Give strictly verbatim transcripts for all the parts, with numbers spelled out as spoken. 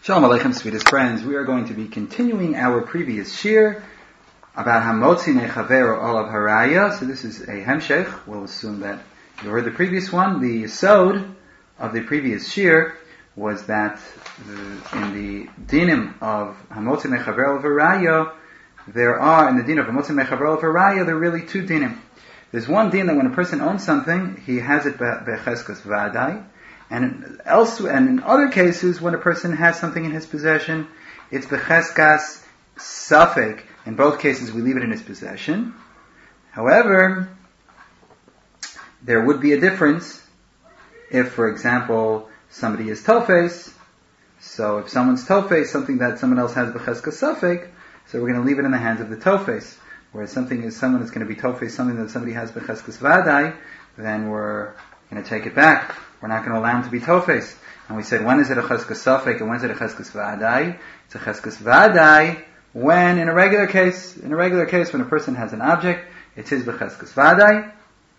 Shalom Aleichem, sweetest friends. We are going to be continuing our previous shir about Hamotzi Nechavero Olav Haraya. So this is a hemshech. We'll assume that you heard the previous one. The yesod of the previous shir was that the, in the dinim of Hamotzi Nechavero Olav Haraya, there are, in the din of Hamotzi Nechavero Olav Haraya, there are really two dinim. There's one din that when a person owns something, he has it becheskas vadai. And elsewhere, and in other cases, when a person has something in his possession, it's becheskas safek. In both cases, we leave it in his possession. However, there would be a difference if, for example, somebody is tofes. So if someone's tofes, something that someone else has becheskas safek, so we're going to leave it in the hands of the tofes. Whereas something is someone is going to be tofes, something that somebody has becheskas vadai, then we're going to take it back. We're not going to allow him to be tofes. And we said, when is it a cheskas safek and when is it a cheskas vadai? It's a cheskas vadai when, in a regular case, in a regular case, when a person has an object, it's his becheskas vadai.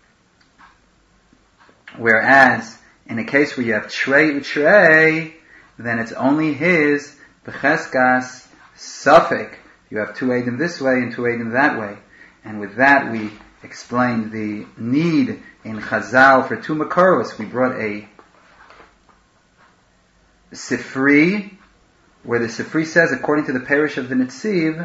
Whereas, in a case where you have trei u'trei, then it's only his becheskas safek. You have two eidim this way and two eidim that way. And with that, we explained the need in Chazal for two makaros. We brought a Sifri, where the Sifri says, according to the parish of the Netziv,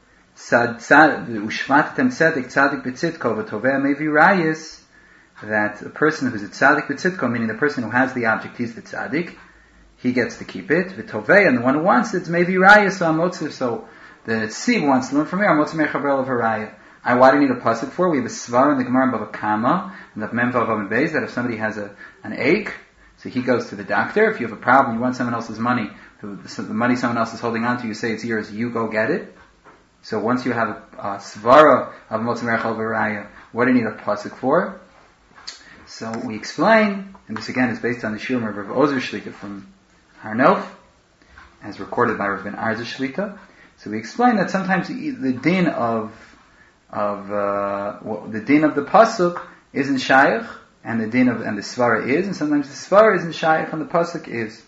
that a person who's a tzaddik b'tzidko, meaning the person who has the object, he's the tzaddik, he gets to keep it. V'tovei, and the one who wants it, it's maybe rayas or motziv. So the Netziv wants to learn from here, motziv mechaber of haraya. I, why do you need a pasuk for? We have a svar in the Gemara in Bava Kama, and the Mem Vav Amud Beis, that if somebody has a, an ache, so he goes to the doctor. If you have a problem, you want someone else's money, the, the, the money someone else is holding on to, you say it's yours, you go get it. So once you have a, a svara of Motzi Merechal V'Raya, what do you need a pasuk for? So we explain, and this again is based on the Shir of Rav Ozer Shlita from Har Nof, as recorded by Rav Ben Arza Shlita. So we explain that sometimes the, the din of of uh, well, the din of the pasuk isn't shaykh, and the din of and the svara is, and sometimes the svara isn't shaykh and the pasuk is.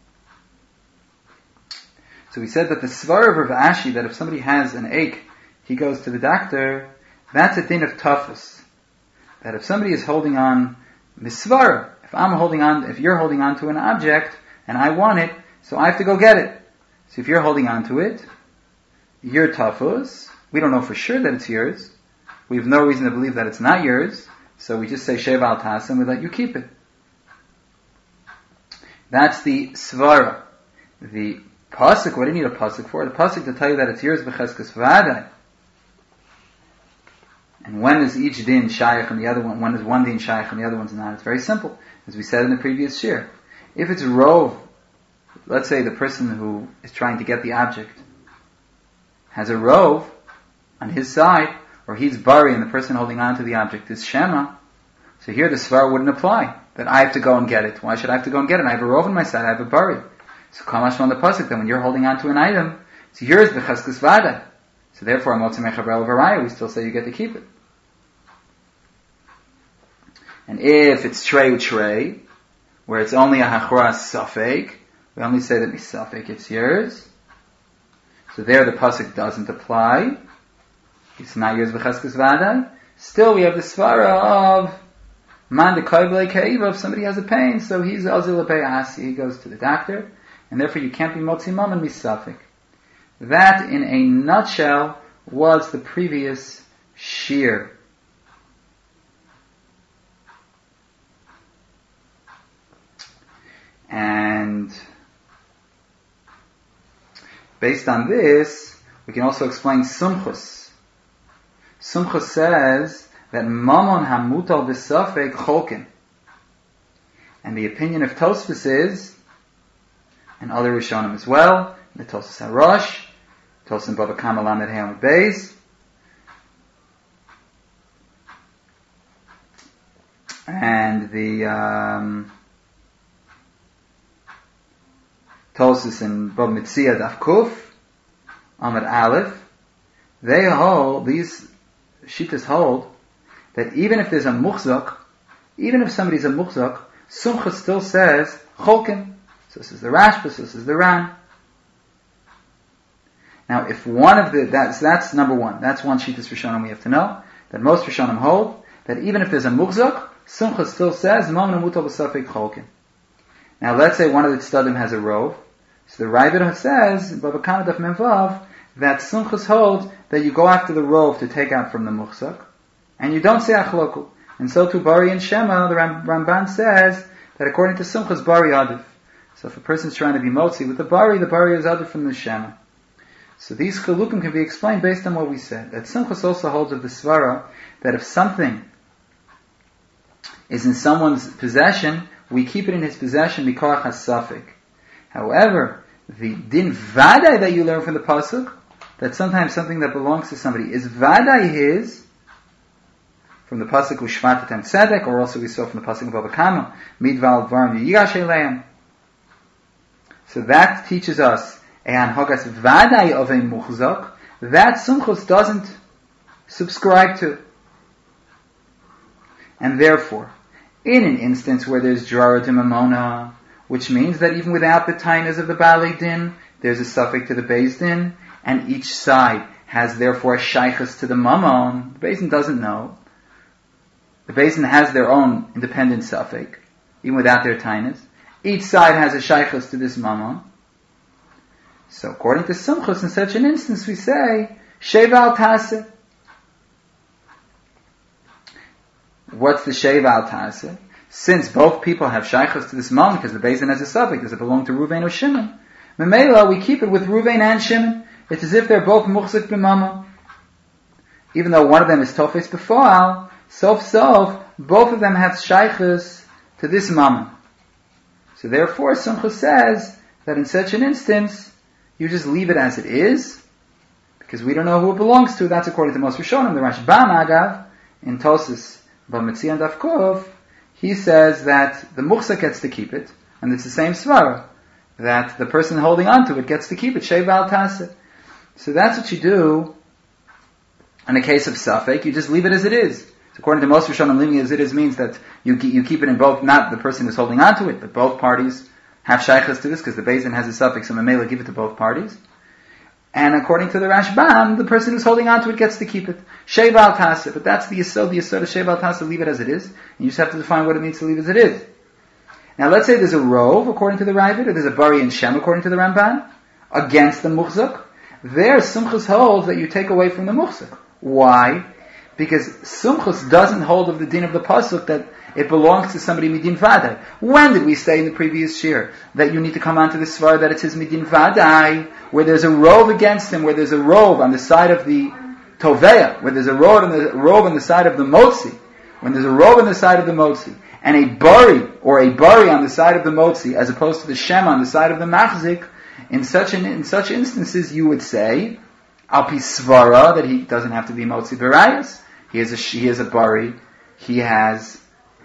So we said that the svara of Rav Ashi, that if somebody has an ache, he goes to the doctor. That's a din of tafus. That if somebody is holding on misvara, if I'm holding on, if you're holding on to an object and I want it, so I have to go get it. So if you're holding on to it, you're tafus. We don't know for sure that it's yours. We have no reason to believe that it's not yours. So we just say Sheva al Tasa and we let you keep it. That's the svara. The pasuk, what do you need a pasuk for? The pasuk to tell you that it's yours b'cheskas v'adai. And when is each din shaykh and the other one, when is one din shaykh and the other one's not? It's very simple. As we said in the previous shir. If it's rov, let's say the person who is trying to get the object has a rov on his side, or he's bari and the person holding on to the object is shema, so here the svar wouldn't apply, that I have to go and get it. Why should I have to go and get it? I have a rov on my side, I have a bari. So kamash on the pasuk, that when you're holding on to an item, it's yours b'cheskas vada. So therefore, motzi mechaber v'raya, we still say you get to keep it. And if it's trei u'trei, where it's only a hachras safek, we only say that misafek it's yours. So there the pasuk doesn't apply. It's not yours b'cheskas vadai. Still, we have the svara of man de koiblei keiva. If somebody has a pain, so he's azil asi. He goes to the doctor, and therefore you can't be motzi mammon misafik. That, in a nutshell, was the previous shir. And based on this, we can also explain sumchus. Sumchus says that mamon hamutal b'safek cholkin. And the opinion of Tosfos is, and other Rishonim as well, the Tosfos HaRosh, Tosfos Bava Kama Lamed Hey Amud Beis, and the um, Tosfos in Bava Mitzia Daf Kuf, Amud Aleph, they hold, these Shittas hold, that even if there's a muchzak, even if somebody's a muchzak, Sumcha still says Cholkin. So this is the Rashba, so this is the Ran. Now, if one of the, that's, that's number one. That's one Shittas Rishonim we have to know, that most Rishonim hold, that even if there's a Muchzak, Simcha still says, Mom Mutal B'Safek Cholkin. Now, let's say one of the Tzadim has a rove. So the Ravid says, Baba Kama Daf Memvav, that Simchas hold that you go after the rove to take out from the Muchzak, and you don't say Achloku. And so too, Bari and Shema, the Ram- Ramban says, that according to Simchas, Bari Adif. So if a person's trying to be Motzi with the Bari, the Bari is Adif from the Shema. So these Chalukim can be explained based on what we said. That Simchas also holds of the Svara, that if something is in someone's possession, we keep it in his possession because HaSafik. However, the din Vadai that you learn from the Pasuk, that sometimes something that belongs to somebody is Vadai his, from the Pasuk Ushvatatem Tzedek, or also we saw from the Pasuk of Baba Kama, Midval Dvarim Yigash Eleim. So that teaches us a Hanhagas Vadai of a Muchzak, that Simchus doesn't subscribe to. And therefore, in an instance where there's Drara de Mamona, which means that even without the tainas of the Balei Din, there's a suffix to the Beis Din, and each side has therefore a shaykhus to the Mamon. The Beis Din doesn't know. The Beis Din has their own independent suffix, even without their tainas. Each side has a shaykhus to this Mamon. So according to Simchus, in such an instance we say, Sheva al Taseh. What's the Sheva al Taseh? Since both people have shaykhus to this Mamon, because the Beis Din has a suffix, does it belong to Ruvain or Shimon? Memela, we keep it with Ruvain and Shimon. It's as if they're both muchzik b'mamon. Even though one of them is tofes b'foal, sof sof, both of them have shaykhus to this mamon. So therefore, Simcha says that in such an instance, you just leave it as it is, because we don't know who it belongs to. That's according to most Rishonim. The Rashbam Agav, in Tosis, B'Metzi and Davkov, he says that the muchzik gets to keep it, and it's the same svara, that the person holding on to it gets to keep it, sheva al taseh. So that's what you do in a case of Safek. You just leave it as it is. So according to most Rishonim, leaving it as it is means that you you keep it in both, not the person who's holding on to it, but both parties have shaykhs to this, because the Beis Din has a suffix, and Mamela give it to both parties. And according to the Rashbam, the person who's holding on to it gets to keep it. Sheva al taseh. But that's the yesod, the yesod of Sheva al taseh, leave it as it is. And you just have to define what it means to leave as it is. Now let's say there's a rove, according to the Ravid, or there's a Bari and Shem, according to the Ramban, against the Muchzak. There, Simchus holds that you take away from the Muchzak. Why? Because Simchus doesn't hold of the din of the Pasuk that it belongs to somebody Midin Vadai. When did we say in the previous year that you need to come onto the Svar that it says Midin Vadai, where there's a rove against him, where there's a rove on the side of the Toveya, where there's a rove on the, rove on the side of the Motzi, when there's a rove on the side of the Motzi, and a Bari, or a Bari on the side of the Motzi, as opposed to the Shem on the side of the Machzik, in such an, in such instances you would say, Al Pi Svara, that he doesn't have to be Motzi Barayas. He has a, he has a Bari, he has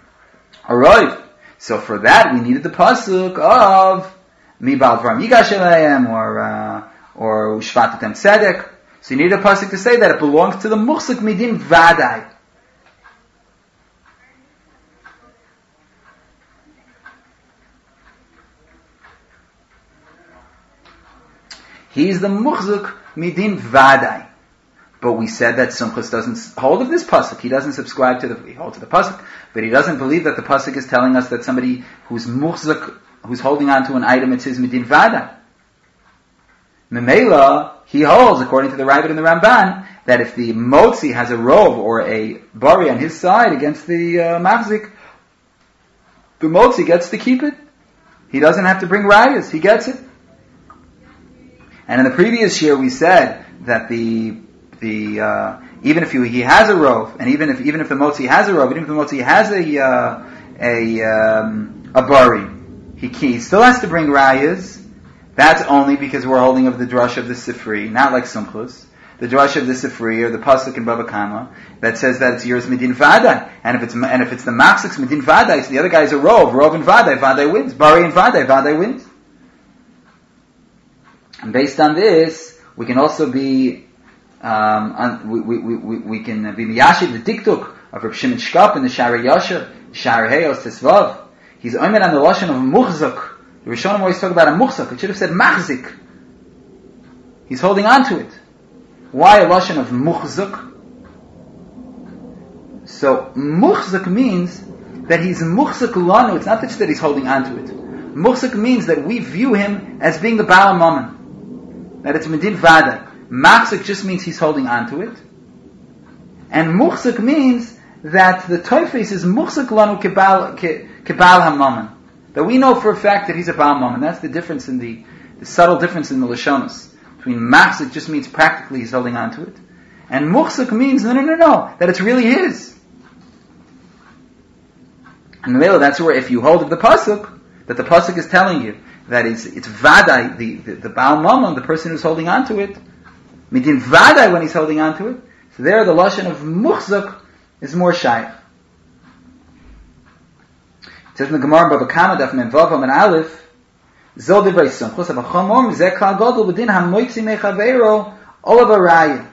a Roiv. So for that we needed the Pasuk of Mi Bal Dvarim Yigash Eleim, or, uh, or Ushvatatem Tzedek. So you need a Pasuk to say that it belongs to the Muchzik Midin Vadai. He's the Muchzuk Midin Vadai. But we said that Simchus doesn't hold of this pasuk. He doesn't subscribe to the, he holds to the pasuk, but he doesn't believe that the pasuk is telling us that somebody who's Muchzuk, who's holding on to an item, it's his Midin Vadai. Memela, he holds, according to the Ravid and the Ramban, that if the Motzi has a rove or a Bari on his side against the uh, Machzik, the Motzi gets to keep it. He doesn't have to bring rayas. He gets it. And in the previous year, we said that the the uh, even if he, he has a rove, and even if even if the motzi has a rove, even if the motzi has a uh, a um, a bari, he, he still has to bring rayas. That's only because we're holding of the drush of the Sifri, not like Sumchus. The drush of the Sifri, or the pasuk in Baba Kama, that says that it's yours Midin Vadai, and if it's and if it's the Machzik's Midin Vadai, so the other guy's a rove, rove and Vadai, Vadai wins, bari and Vadai, Vadai wins. And based on this, we can also be, um, on, we, we, we, we can be miyashiv the diktuk of Reb Shimon Shkop in the Shara Yasher, Shara Heyos Tesvav. He's oimed on the lashon of muchzak. The Rishonim always talk about a muchzak. It should have said machzik. He's holding on to it. Why a lashon of muchzak? So muchzak means that he's muchzak lanu. It's not just that he's holding on to it. Muchzak means that we view him as being the Baal Mammon. That it's medin vada. Machzak just means he's holding on to it. And muchzak means that the toifes is muchzak lanu kebal kebal hamammon. That we know for a fact that he's a Baal Mammon. That's the difference in the, the subtle difference in the lashonos. Between machzak just means practically he's holding on to it. And muchzak means, no, no, no, no, that it's really his. And that's where if you hold of the pasuk, that the pasuk is telling you that it's, it's vadai, the, the, the Baal Mammon, the person who's holding on to it, midin vadai when he's holding on to it. So there the lashon of muchzak is more shy. It says in the Gemara, Baba Kama, Daf Mem Vav and Aleph, Zol Divrei Sumchus, Ava Chamor, Mizeh Klal Gadol, B'din HaMoitzi Mechaveiro, Olav Araya.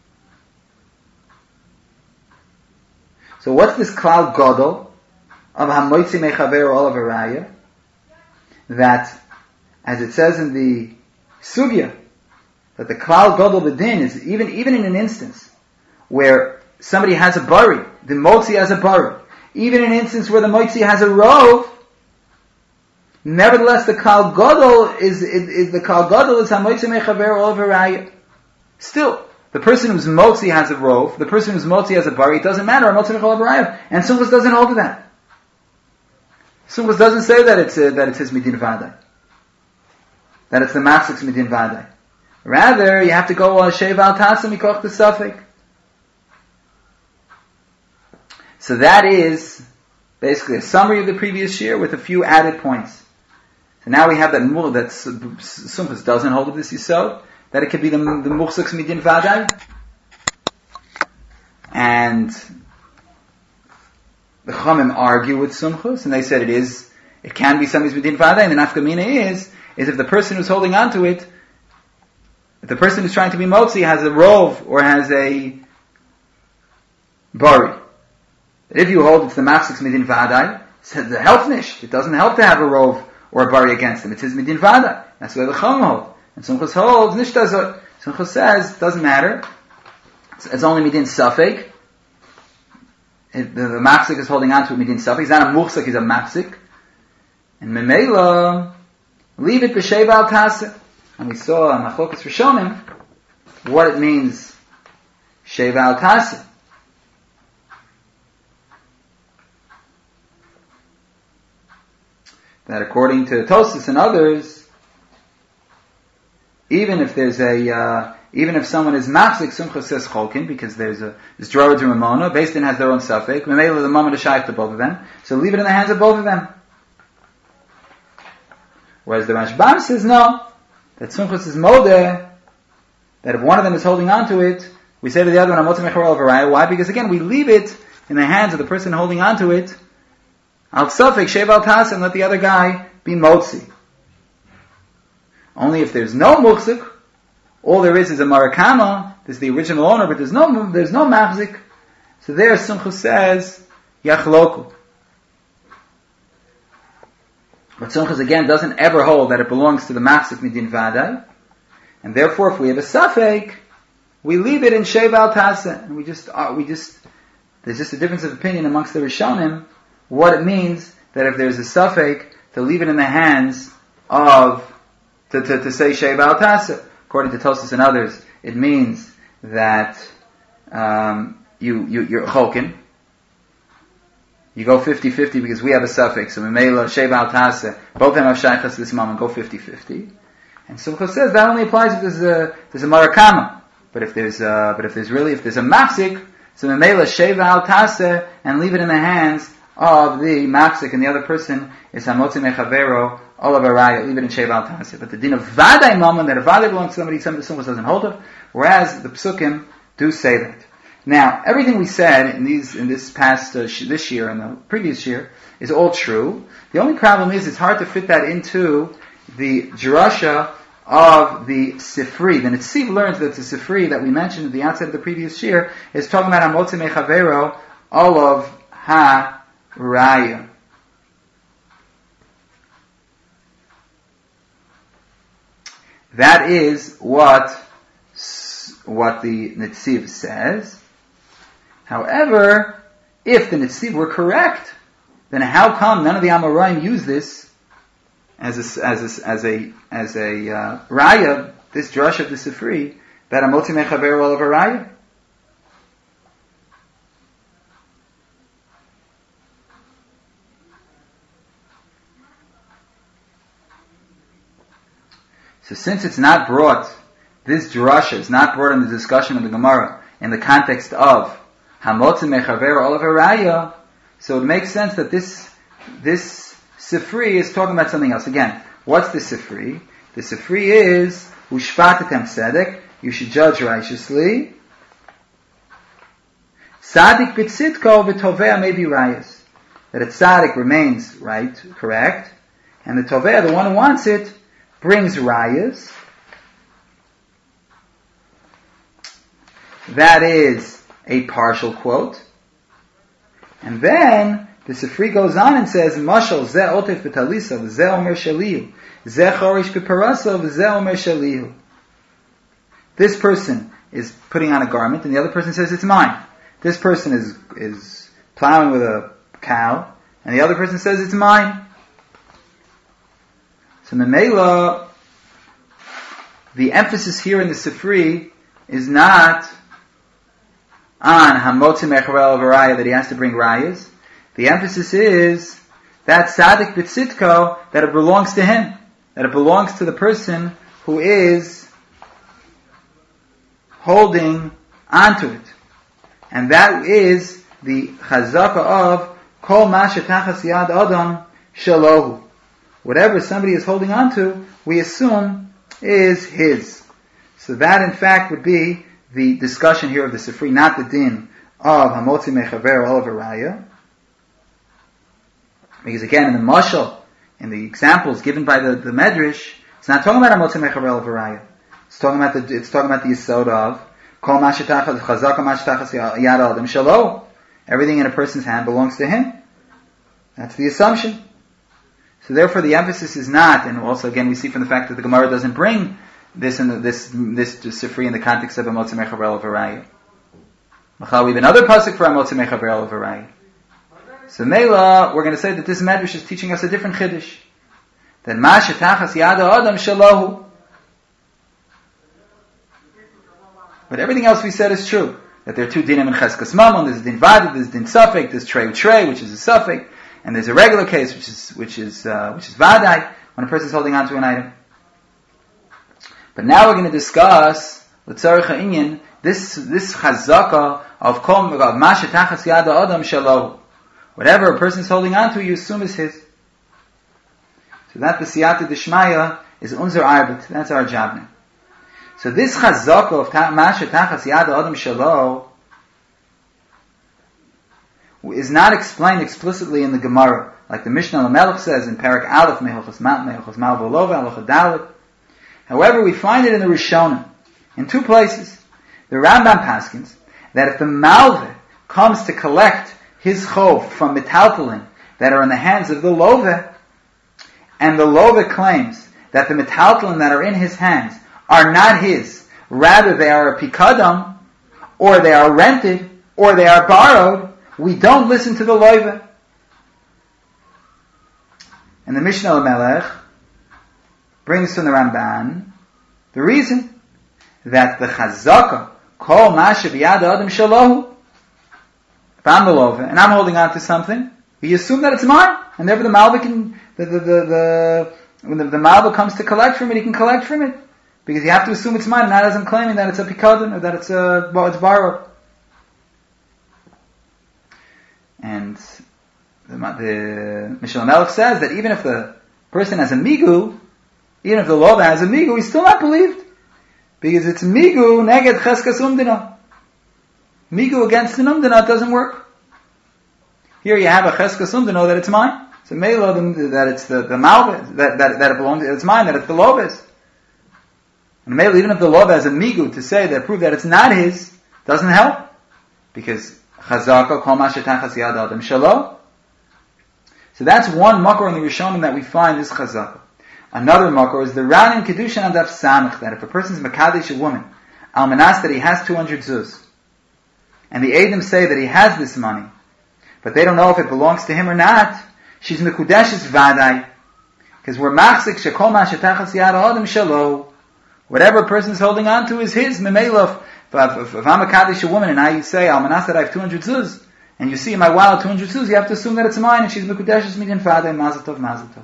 So what's this Klal Gadol of HaMoitzi Mechaveiro, Olav Araya? That, as it says in the Sugya, that the Klal Gadol B'din is, even, even in an instance where somebody has a bari, the Motzi has a bari, even in an instance where the Motzi has a rov, nevertheless the Klal Gadol is, is, is the Klal Gadol is HaMotzi Mechaveiro Olav Araya. Still, the person whose Motzi has a rov, the person whose Motzi has a bari, it doesn't matter, HaMotzi Mechaveiro Olav Araya. And Sumchus doesn't hold to that. Sumchus doesn't say that it's uh, that it's his midin vadai, that it's the machzik's midin vadai. Rather, you have to go on sheva al tasa mikoch the suffik. So that is basically a summary of the previous year with a few added points. So now we have that mul that Sumchus doesn't hold of this yisod, that it could be the the muchzik's midin vadai, and the Chachamim argue with Sumchus, and they said it is, it can be somebody's midin vadai, and the nafkamina is, is if the person who's holding on to it, if the person who's trying to be motzi has a rov or has a bari, if you hold it's the machzik's midin vadai, it's the helpnish. It doesn't help to have a rov or a bari against him. It's his midin vadai. That's why the Chachamim hold. And Sumchus holds nishtazot. Sumchus says it doesn't matter. It's, it's only midin safek. It, the, the machzik is holding on to it midin safek. He's not a muchzik, he's a machzik. And memela, leave it b'sheva al taseh. And we saw on Machlokas Rishonim what it means sheva al taseh. That according to Tosfos and others, even if there's a, uh, even if someone is machzik, Sumchus says cholkin, because there's a, there's Drorah to Ramona, Beis Din has their own suffix, Memela the moment is shaykh to both of them, so leave it in the hands of both of them. Whereas the Rashbam says no, that Sumchus is modeh, that if one of them is holding on to it, we say to the other one, Hamotzi Mechaveiro Olav Araya. Why? Because again, we leave it in the hands of the person holding on to it, al safek sheva al tas, and let the other guy be motzi. Only if there's no muchzik, all there is is a marakama, there's the original owner, but there's no, there's no machzik. So there Sumchus says, yachloku. But Sumchus again doesn't ever hold that it belongs to the machzik midin vadai. And therefore if we have a safek, we leave it in sheva al tasa. And we just, uh, we just, there's just a difference of opinion amongst the Rishonim, what it means that if there's a safek, to leave it in the hands of To, to, to say sheva al tasa. According to Tosfos and others, it means that um, you, you, you're cholkin. You go fifty-fifty because we have a suffix. So memela sheva al tasa. Both of them have shaychus this moment. Go fifty-fifty. And Sumchus says that only applies if there's a there's a marakama. But if there's uh, but if there's really if there's a machzik, so memela sheva al tasa and leave it in the hands of the machzik, and the other person is hamotzi mechaveiro Olav Araya, leave it in sheva al taseh. But the din of vadai mammon, that a vadai belongs to somebody, somebody Sumchus doesn't hold of, whereas the psukim do say that. Now, everything we said in these, in this past, uh, sh- this year and the previous year, is all true. The only problem is, it's hard to fit that into the drasha of the Sifri. The Netziv learns that the Sifri that we mentioned at the outset of the previous year is talking about hamotzi mechaveiro Olav ha-raya. That is what, what the Netziv says. However, if the Netziv were correct, then how come none of the Amoraim use this as a, as a, as a, as a, uh, raya, this drush of the Sifri, that Hamotzi Mechaver Olav Haraya? So since it's not brought, this drasha is not brought in the discussion of the Gemara in the context of Hamotzi Mechaver Olav Haraya, so it makes sense that this this Sifri is talking about something else. Again, what's the Sifri? The Sifri is Ushvatatem Tzedek, you should judge righteously. Tzadik b'tzidko v'tovea may be rayas. That a tzaddik remains right, correct, and the tovea, the one who wants it, brings rayas. That is a partial quote. And then the Sifri goes on and says, Mashal ze otef b'talisa, ze omer shalihu, ze chorish b'parasa, ze omer shalihu. This person is putting on a garment, and the other person says, it's mine. This person is is plowing with a cow, and the other person says, it's mine. So Memela, the emphasis here in the Sifri is not on Hamotzi Mechaver Olav Haraya, that he has to bring rayas. The emphasis is that Tzadik B'tzidko, that it belongs to him, that it belongs to the person who is holding onto it. And that is the chazaka of Kol Ma Shetachas Yad Adam Shalohu. Whatever somebody is holding onto, we assume is his. So that in fact would be the discussion here of the Sifri, not the din of Hamotzi Mechaver Olav Haraya. Because again, in the mashal, in the examples given by the, the Medrash, it's not talking about Hamotzi Mechaver Olav Haraya. It's talking about the it's talking about the yesod of Kol Ma Shetachas Chazaka Ma Shetachas Yad Adam Shalo. Everything in a person's hand belongs to him. That's the assumption. So therefore, the emphasis is not, and also again we see from the fact that the Gemara doesn't bring this in the, this this Sifri in the context of Hamotzi Mechaver Olav Haraya. Machal, we have another pasuk for Hamotzi Mechaver Olav Haraya. So Mela, we're going to say that this Medrash is teaching us a different chiddush. That Ma Shetachas Yad Adam Shalahu. But everything else we said is true. That there are two dinim in Cheskas Mammon. There's din Vadid, there's din Safek, there's Trey Trey, which is a Safek, and there's a regular case, which is which is uh, which is Vadai, when a person is holding on to an item. But now we're going to discuss L'tzarech ha'inyan this this Chazaka of Kol of Ma Shetachas Yad Adam Shalahu. Whatever a person is holding on to, you assume is his. So that the Siyata Dishmaya is Unzer Arbet. That's our job now. So this Chazaka of Ma Shetachas Yad Adam Shalo is not explained explicitly in the Gemara, like the Mishnah Lamelech says in Parak Aleph, Mehilchas Mal Volova, Halacha Dalet. However, we find it in the Rishonim, in two places. The Rambam paskins that if the Malveh comes to collect his chov from metaltalin that are in the hands of the Loveh, and the Loveh claims that the metaltalin that are in his hands are not his, rather they are a pikadam, or they are rented, or they are borrowed, we don't listen to the Loveh. And the Mishnah Lamelech brings from the Ramban the reason that the Chazaka Kol Ma Shebiyad Adam Shalahu. If I'm the Loveh and I'm holding on to something, we assume that it's mine, and therefore the Malva can the the the, the when the, the Malva comes to collect from it, he can collect from it because you have to assume it's mine, and not as I'm claiming that it's a pikadon or that it's a well, it's borrowed. And the, the Mishnah Melech says that even if the person has a migu, even if the Loveh has a migu, he's still not believed because it's migu neged cheskas umdina. Migu against the numdana doesn't work. Here you have a cheskas umdana that it's mine. So mela that it's the the malveh that, that that it belongs, it's mine, that it's the Loveh's. And mela even if the Loveh has a migu to say that prove that it's not his doesn't help because chazaka kol ma shetachas yad adam shalo. So that's one makor in the Rishonim that we find is chazaka. Another makor is the Ran in Kedushin and Daf Samach, that if a person is Makadish a woman, Almanas that he has two hundred zuz, and the Eidim say that he has this money, but they don't know if it belongs to him or not, she's Mekudeshes Vadai, because we're Machzik Shekol Ma Shetachas Yad Adam Shalo, whatever a person is holding on to is his, Memelov. If, if I'm a Kaddish a woman and I say, Almanas that I have two hundred zuz, and you see in my wallet two hundred zuz, you have to assume that it's mine, and she's Mekudeshes Midin Vadai, Mazel Tov, Mazel Tov.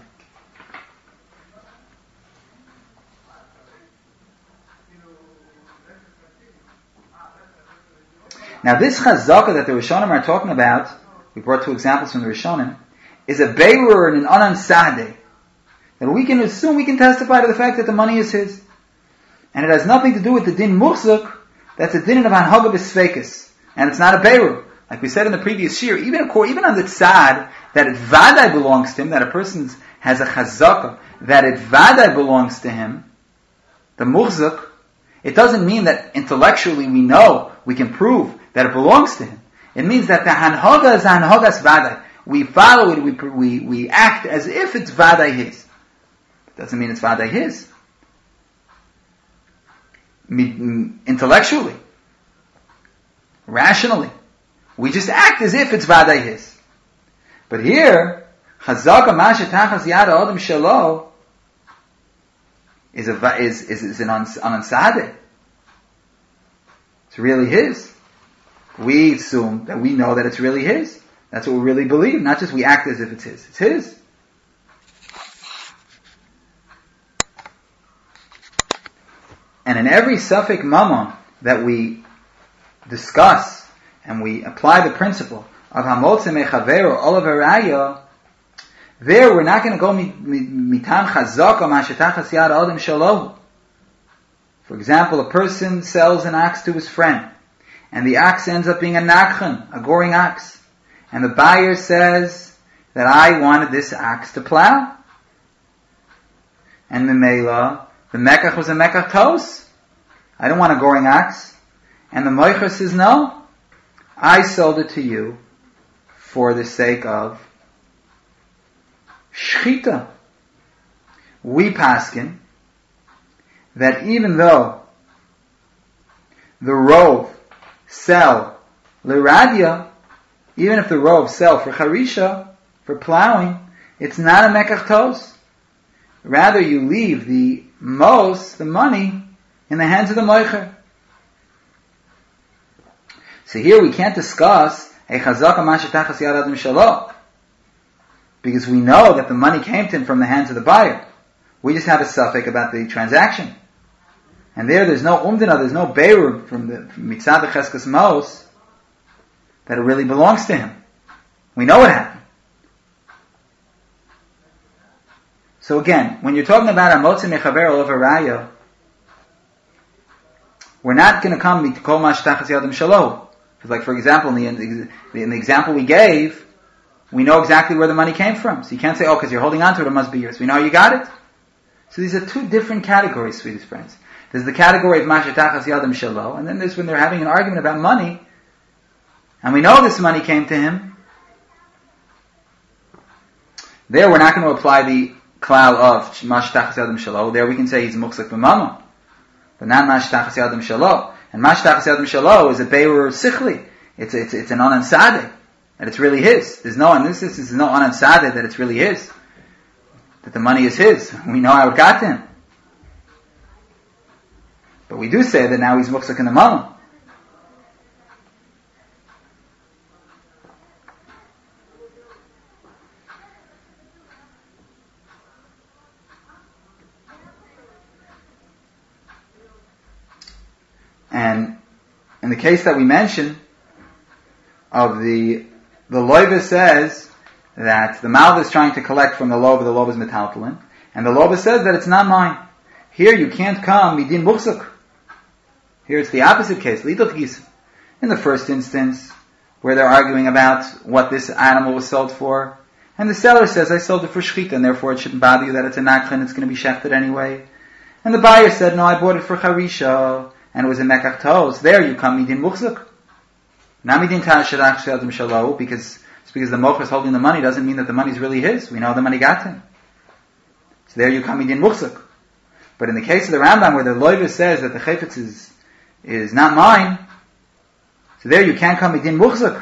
Now this chazaka that the Rishonim are talking about, we brought two examples from the Rishonim, is a beirur and an anan sadeh. That we can assume, we can testify to the fact that the money is his. And it has nothing to do with the din muhzuk, that's a din of anhaga b'sfekis. And it's not a beirur. Like we said in the previous year, even, even on the tzad, that it vaday belongs to him, that a person has a chazaka, that it vaday belongs to him, the muhzuk, it doesn't mean that intellectually we know, we can prove that it belongs to him. It means that the hanhaga is hanhagas vaday. We follow it, we, we, we act as if it's vaday his. It doesn't mean it's vaday his. Intellectually, rationally, we just act as if it's vaday his. But here, chazaka masha tachas yada adam shelo is a is is, is an unansade. It's really his. We assume that we know that it's really his. That's what we really believe. Not just we act as if it's his. It's his. And in every suffix mammon that we discuss and we apply the principle of hamotze mechaver olav haraya, there we're not going to go mitam chazaka mashetachas yad adam shalohu. For example, a person sells an ox to his friend, and the ox ends up being a nakhan, a goring ox. And the buyer says that I wanted this ox to plow. And the Mela, the mekach was a mekach tos. I don't want a goring ox. And the moicher says, no, I sold it to you for the sake of shchita. We paskin that even though the rov sell liradia, even if the rov sell for charisha, for plowing, it's not a mekach tos. Rather, you leave the mos, the money, in the hands of the moicher. So here we can't discuss a chazaka mashetachas yad adam shalo, because we know that the money came to him from the hands of the buyer. We just have a suffix about the transaction. And there, there's no umdina, there's no beirur from the mitzad cheskes mos that it really belongs to him. We know what happened. So again, when you're talking about hamotze mechaver olav haraya, we're not going to come to kol mashetachas yad adam shalo. Because, like for example, in the, in the example we gave, we know exactly where the money came from. So you can't say, oh, because you're holding on to it, it must be yours. We know you got it. So these are two different categories, sweetest friends. There's the category of mashetachas yad adam shalo, and then there's when they're having an argument about money, and we know this money came to him. There, we're not going to apply the klal of mashetachas yad adam shalo. There, we can say he's muchzak b'mamon, but not mashetachas yad adam shalo. And mashetachas yad adam shalo is a beirur sichli. It's it's it's an onansade that it's really his. There's no on this is no onansade that it's really his. That the money is his. We know how it got to him. But we do say that now he's muchzak in the mamon. And in the case that we mentioned of the the loiva says that the malva is trying to collect from the loiva, the loiva is metaltalin, and the loiva says that it's not mine. Here you can't come midin muchzak. Here it's the opposite case, lidot gis. In the first instance, where they're arguing about what this animal was sold for, and the seller says, I sold it for shchita, and therefore it shouldn't bother you that it's a nakhan, it's going to be shechted anyway. And the buyer said, no, I bought it for charisha, and it was a mekach tos. There you come midin muchzak. Not midin tasherach she'adam shalo, because it's because the mocher is holding the money doesn't mean that the money is really his. We know the money got to him. So there you come midin muchzak. But in the case of the Rambam, where the loiva says that the chayfetz is, is not mine, so there you can't come midin muchzak.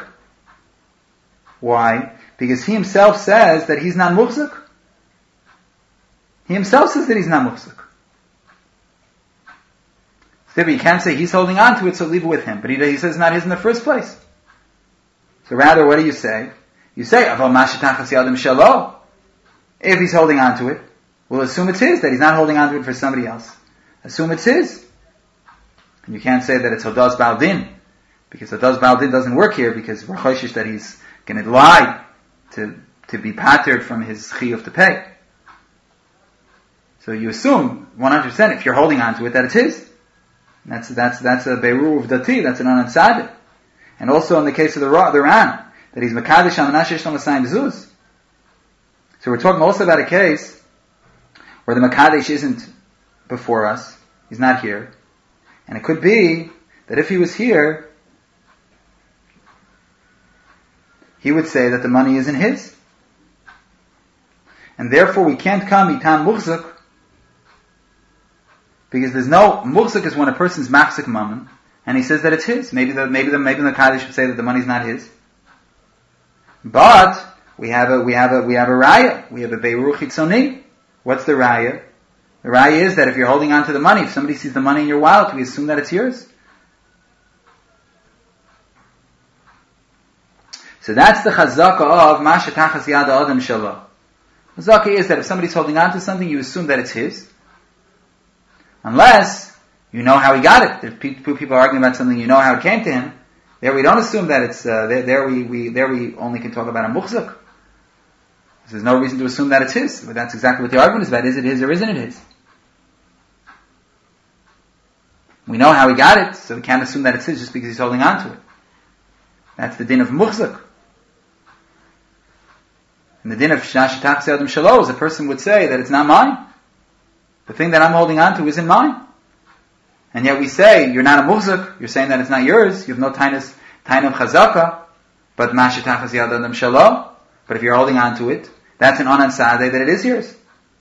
Why? Because he himself says that he's not muchzak. He himself says that he's not muchzak. So you can't say he's holding on to it, so leave it with him. But he, he says it's not his in the first place. So rather, what do you say? You say, Aval mashetachas yadim shelo. If he's holding on to it, we'll assume it's his, that he's not holding on to it for somebody else. Assume it's his. And you can't say that it's Hodaz Baldin, because Hodaz Baldin doesn't work here, because we're choshish that he's going to lie to, to be pattered from his chiyuv to pay. So you assume one hundred percent if you're holding on to it that it's his. That's, that's, that's a Beirur of Dati, that's an Anan Sadik. And also in the case of the Ra, the Ran, that he's Makadosh Amanash Yishlam Asayim Zuz. So we're talking also about a case where the Makadosh isn't before us, he's not here. And it could be that if he was here, he would say that the money isn't his. And therefore we can't come Itan Muchzak, because there's no, muchzak is when a person's machzik mammon, and he says that it's his. Maybe the, maybe the, maybe the Kaddish should say that the money's not his. But, we have a, we have a, we have a raya. We have a beirur chitzoni. What's the raya? The raya is that if you're holding on to the money, if somebody sees the money in your wallet, we assume that it's yours. So that's the chazaka of ma shetachas yad adam shelo. Chazaka is that if somebody's holding on to something, you assume that it's his. Unless you know how he got it. If people are arguing about something, you know how it came to him. There we don't assume that it's, uh, there, there we, we, there we only can talk about a muchzak. There's no reason to assume that it's his. But that's exactly what the argument is about. Is it his or isn't it his? We know how he got it, so we can't assume that it's his just because he's holding on to it. That's the din of muchzak. And the din of shetachas yadam shelo is a person would say that it's not mine. The thing that I'm holding on to isn't mine. And yet we say, you're not a muhzak, you're saying that it's not yours, you have no tainus, tainum chazaka, but ma shetachas yad adam shelo. But if you're holding on to it, that's an onan sadeh that it is yours.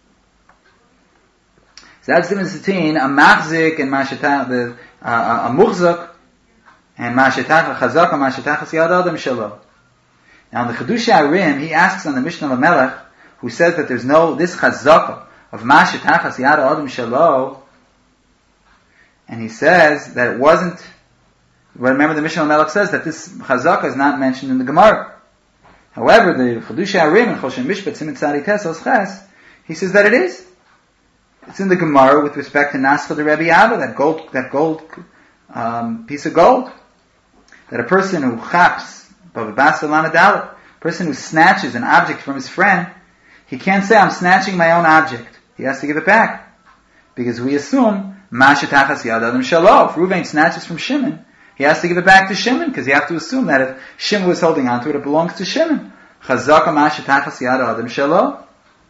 So that's the difference between a machzik and ma shetach, the, uh, a muhzak, and ma shetach chazaka, ma shetachas yad adam shelo. Now in the Chiddushei HaRim, he asks on the Mishnah of Melech, who says that there's no, this chazaka, of ma shetachas yad adam shelo, and he says that it wasn't. Remember, the Mishnah Melech says that this chazaka is not mentioned in the Gemara. However, the Chiddushei HaRim and Choshen Mishpat Siman Tzadi Tes Ches, he says that it is. It's in the Gemara with respect to Nascha the Rebbe Abba, that gold, that gold um, piece of gold, that a person who chaps, a person who snatches an object from his friend, he can't say, I'm snatching my own object. He has to give it back. Because we assume, ma shetachas yad adam shelo. If Reuven snatches from Shimon, he has to give it back to Shimon, because you have to assume that if Shimon was holding on to it, it belongs to Shimon. Chazaka ma shetachas yad adam shelo.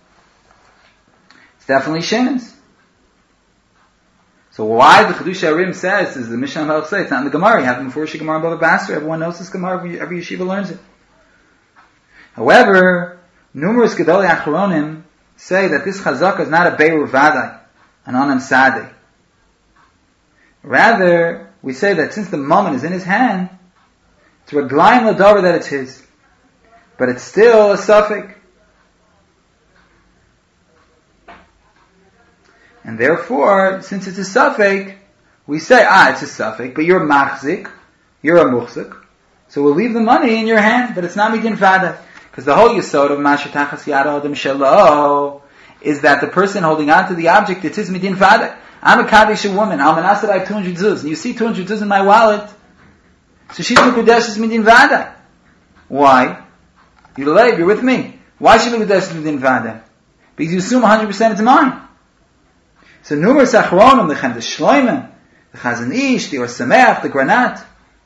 It's definitely Shimon's. So why the Chiddushei HaRim says, as the Mishnah Melech says, it's not in the Gemara. You have the Mefurish Gemara in Bava Basra. Everyone knows this Gemara. Every, every yeshiva learns it. However, numerous Gedolei Achronim say that this chazaka is not a beirur vadai, an onan sadeh. Rather, we say that since the moment is in his hand, it's reglaim l'davar that it's his. But it's still a suffix. And therefore, since it's a suffix, we say, ah, it's a suffix, but you're machzik, you're a muchzik, so we'll leave the money in your hand, but it's not midin vadai. Because the whole yesod of ma shetachas yad adam shelo is that the person holding on to the object, it's his midin vadai. I'm a Kaddish woman, I'm an asadai two hundred zuz, and you see two hundred zuz in my wallet, so she's mekudesh midin vadai. Why? You're late, you're with me. Why should mekudesh midin vadai? Because you assume one hundred percent it's mine. So numerous achronim, the Chem Shloimeh, the Chazon Ish, the Or Sameach, the Granat,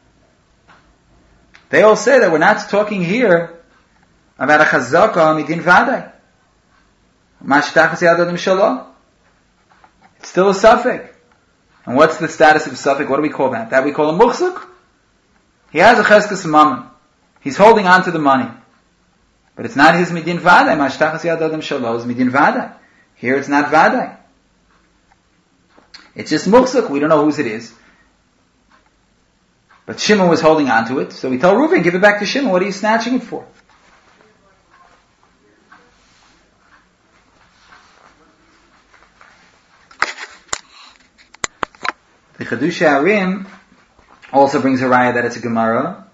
they all say that we're not talking here about a chazaka midin vadai. Ma shetachas yad adam shelo. It's still a suffix. And what's the status of a suffix? What do we call that? That we call a muchzak. He has a cheskes mammon. He's holding on to the money. But it's not his midin vadai. Ma shetachas yad adam shelo is midin vadai. Here it's not Vadai. It's just Muksuk. We don't know whose it is. But Shimon was holding on to it, so we tell Reuven, give it back to Shimon. What are you snatching it for? The Chiddushei HaRim also brings a raya that it's a Gemara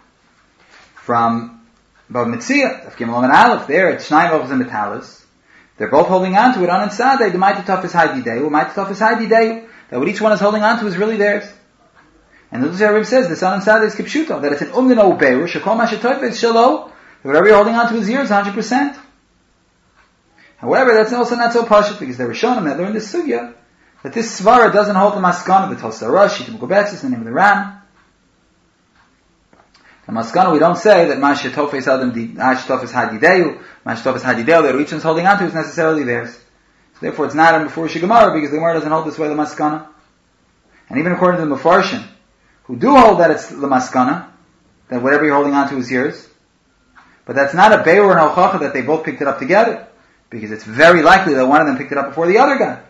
from Bava Metzia, Daf Gimel Amud Aleph. There, it's Shnayim Ovos and Metalis. They're both holding on to it on Sadeh. The Ma'ita Tov is Haidi Dei, Ma'ita Tov is Haidi Dei. That what each one is holding on to is really theirs. And the Chiddushei HaRim says the son of Sadeh is Kipshuto, that it's an Umdin Obeiru, Shekol Mashatoif is Shalo, that whatever you're holding on to is yours, one hundred percent. However, that's also not so pashut, because they were shown that learned this sugya, that this svara doesn't hold the maskana, the Tosar Rosh, Shittim Gobetzis, the name of the Ram. The maskana, we don't say that Mashatoif is Adam, Mashatoif is Hadideu, Mashatoif is Hadideu, that each one's holding on to is necessarily theirs. So therefore it's not in before Shigamara, because the Gemara doesn't hold this way the maskana. And even according to the Mefarshim, who do hold that it's the maskana, that whatever you're holding on to is yours. But that's not a be'ur and hochacha that they both picked it up together, because it's very likely that one of them picked it up before the other guy.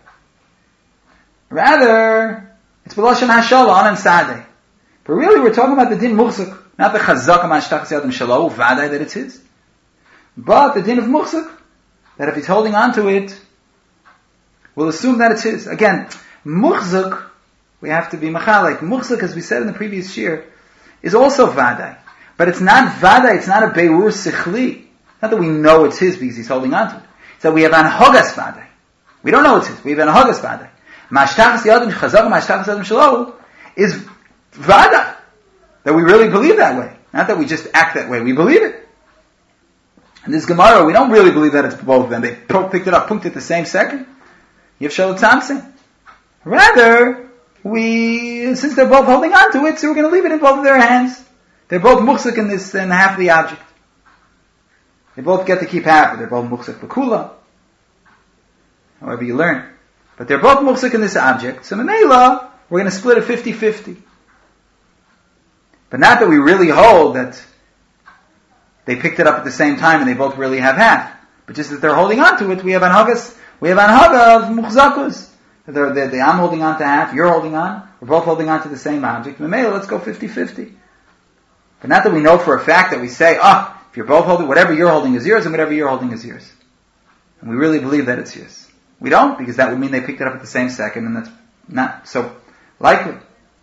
Rather, it's b'lashon hashala on and sadeh. But really, we're talking about the din muchzuk, not the chazaka mashtachas yadim shalo vadai that it's his, but the din of muchzuk, that if he's holding on to it, we'll assume that it's his. Again, muchzuk, we have to be machalek. Muchzuk, as we said in the previous shir, is also vadai. But it's not vadai, it's not a be'ur sichli. Not that we know it's his because he's holding on to it. It's that we have anhogas vadai. We don't know it's his. We have anhogas vadai. Mashtachas yadim chazak, mashtachas yadim shalo is vadai. That we really believe that way. Not that we just act that way. We believe it. And this Gemara, we don't really believe that it's both of them. They picked it up, punked it the same second. You have Shalom Tzamtzim. Rather, we, since they're both holding on to it, so we're going to leave it in both of their hands. They're both muksuk in this, in half of the object. They both get to keep half, they're both muksuk b'kula. However you learn. But they're both muksuk in this object, so Memela, we're going to split it fifty-fifty. But not that we really hold that they picked it up at the same time and they both really have half. But just that they're holding on to it, we have anhagas, we have anhaga of muchzakus. They're, they're, they're, I'm holding on to half, you're holding on, we're both holding on to the same object. Memela, let's go fifty-fifty. But not that we know for a fact that we say, ah, oh, if you're both holding, whatever you're holding is yours and whatever you're holding is yours. And we really believe that it's yours. We don't, because that would mean they picked it up at the same second, and that's not so likely.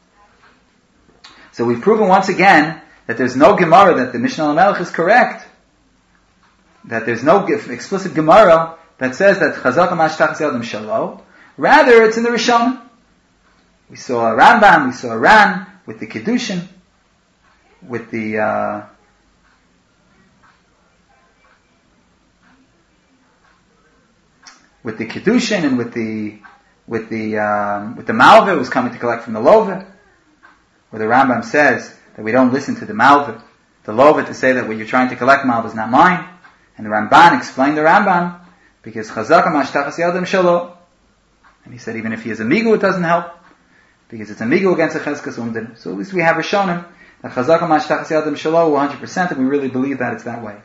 So we've proven once again that there's no Gemara, that the Mishnah Melech is correct. That there's no explicit Gemara that says that Chazak Mashtachas Yadim Shalo. Rather, it's in the Rishon. We saw a Rambam, we saw a Ran with the Kiddushin, with the uh, with the Kiddushin and with the with the um, with the Malva who was coming to collect from the Lova, where the Rambam says that we don't listen to the Malva, the Lova, to say that what you're trying to collect, Malva, is not mine. And the Ramban explained the Rambam because Chazaka Mashtachas Yadim Shalo, and he said even if he is a migu, it doesn't help because it's a migu against a Cheskas Umdin. So at least we have Rishonim that Chazaka Mashtachas Yadim Shalo one hundred percent, and we really believe that it's that way.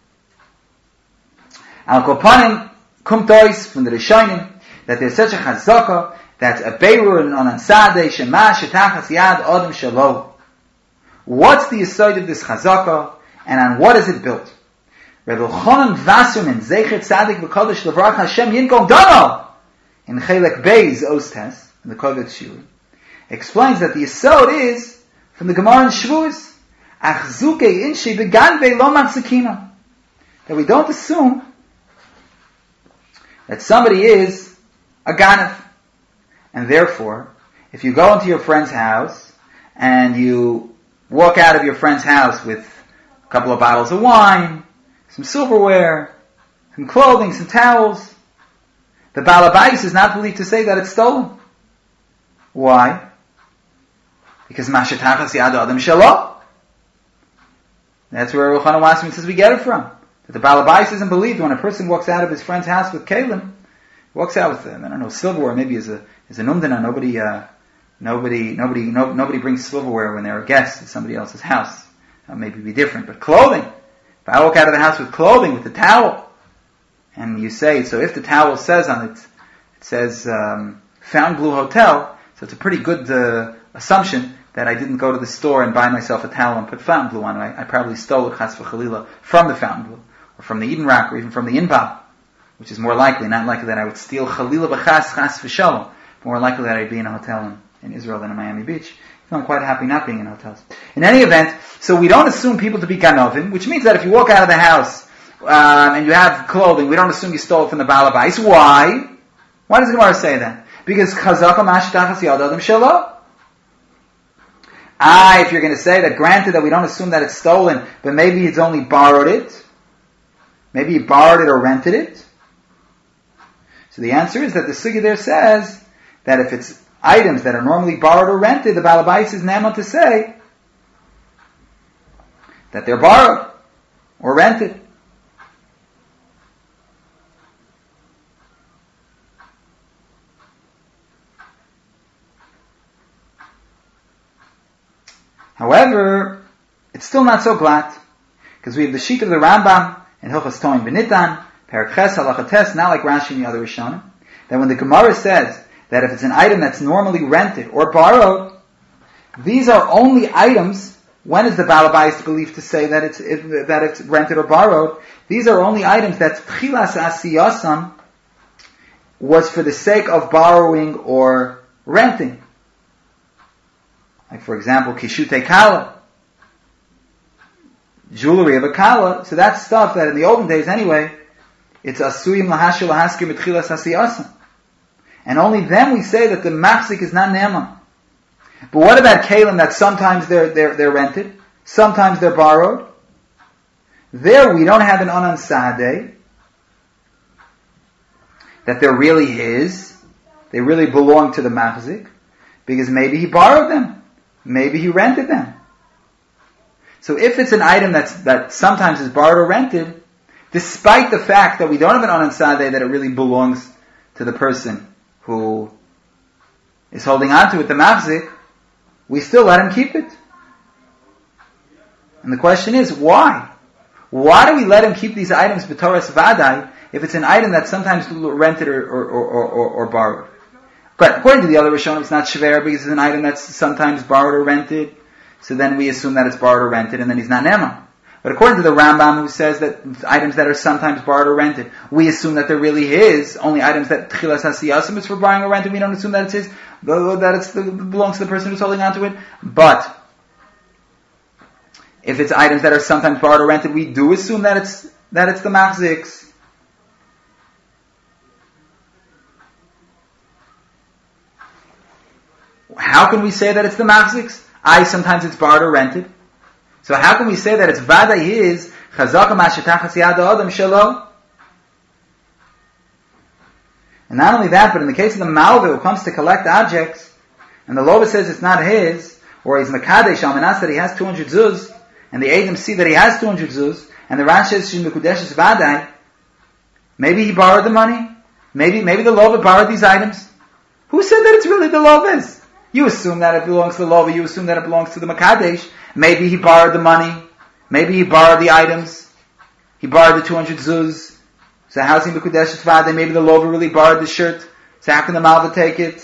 Al Kopanim Kumtois from the Rishonim that there's such a Chazaka that's a Beirur on Ansade Shema Shetachas Yad Adam Shalo. What's the aside of this Chazaka, and on what is it built? Reb Elchanan Wasserman Zecher Tzadik V'Kodesh Levrach Hashem Yinkom Dono in Chelek Beis Ostes in the Kodesh Shur explains that the aside is from the Gemara in Shavuos Achzuke Inshi Beganve Lo Machzikina, that we don't assume that somebody is a Ganav, and therefore if you go into your friend's house and you walk out of your friend's house with a couple of bottles of wine, some silverware, some clothing, some towels, the Baal Habayis is not believed to say that it's stolen. Why? Because Mashetachas Yad Adam Shalo. That's where Ruchana Wasserman says we get it from. That the Baal Habayis isn't believed when a person walks out of his friend's house with kalim, walks out with, I don't know, silverware, maybe as a, as a numdana, nobody, uh, nobody, nobody, no, nobody brings silverware when they're a guest at somebody else's house. That maybe be different, but clothing. If I walk out of the house with clothing, with a towel, and you say, so if the towel says on it, it says um, Fountain Blue Hotel, so it's a pretty good uh, assumption that I didn't go to the store and buy myself a towel and put Fountain Blue on it. I, I probably stole it, chas v'chalila, from the Fountain Blue, or from the Eden Rock, or even from the Inbal, which is more likely, not likely that I would steal chalila b'chas, chas v'shalom, more likely that I'd be in a hotel in, in Israel than in Miami Beach. I'm quite happy not being in hotels. In any event, so we don't assume people to be ganovim, which means that if you walk out of the house um, and you have clothing, we don't assume you stole it from the balabais. Why? Why does the Gemara say that? Because chazaka mashtachas yadadim shelo. Ah, if you're going to say that, granted that we don't assume that it's stolen, but maybe it's only borrowed it. Maybe he borrowed it or rented it. So the answer is that the sugya there says that if it's items that are normally borrowed or rented, the balabais is nema to say that they're borrowed or rented. However, it's still not so glatt, because we have the sheet of the Rambam in Hilchos Toim B'Nitan, Perek Ches Halacha Tes, not like Rashi and the other Rishonim, that when the Gemara says that if it's an item that's normally rented or borrowed, these are only items. When is the balabais believed to say that it's it, that it's rented or borrowed? These are only items that tchilas asiyasam was for the sake of borrowing or renting. Like for example, kishute kala, jewelry of a kala. So that's stuff that in the olden days anyway, it's asuyim lahashil lahaskim tchilas asiyasam. And only then we say that the machzik is not ne'eman. But what about kalim that sometimes they're, they're, they're rented, sometimes they're borrowed? There we don't have an anan sadeh, that they're really his, they really belong to the machzik, because maybe he borrowed them, maybe he rented them. So if it's an item that's, that sometimes is borrowed or rented, despite the fact that we don't have an anan sadeh that it really belongs to the person who is holding on to it, the machzik, we still let him keep it. And the question is, why? Why do we let him keep these items b'toras vadai if it's an item that's sometimes rented or, or, or, or, or borrowed? But according to the other Rishonim, it's not shver because it's an item that's sometimes borrowed or rented. So then we assume that it's borrowed or rented, and then he's not nema. But according to the Rambam, who says that items that are sometimes borrowed or rented, we assume that they're really his. Only items that tchilas hasiyasim is for borrowing or renting, we don't assume that it's his, that it's the, belongs to the person who's holding on to it. But if it's items that are sometimes borrowed or rented, we do assume that it's that it's the machzik's. How can we say that it's the machzik's? I sometimes it's borrowed or rented. So how can we say that it's vada his chazaka mashetachas yad adam shelo? And not only that, but in the case of the malva who comes to collect objects, and the Lova says it's not his, or he's mekadesh almanas that he has two hundred zuz, and the Edom see that he has two hundred zuz, and the Rash says she's mekudesh is vadai. Maybe he borrowed the money. Maybe maybe the Lova borrowed these items. Who said that it's really the Lova's? You assume that it belongs to the Lova. You assume that it belongs to the mekadesh. Maybe he borrowed the money. Maybe he borrowed the items. He borrowed the two hundred zuz. So how's he mekudesh vadai? Maybe the Lova really borrowed the shirt. So how can the malva take it?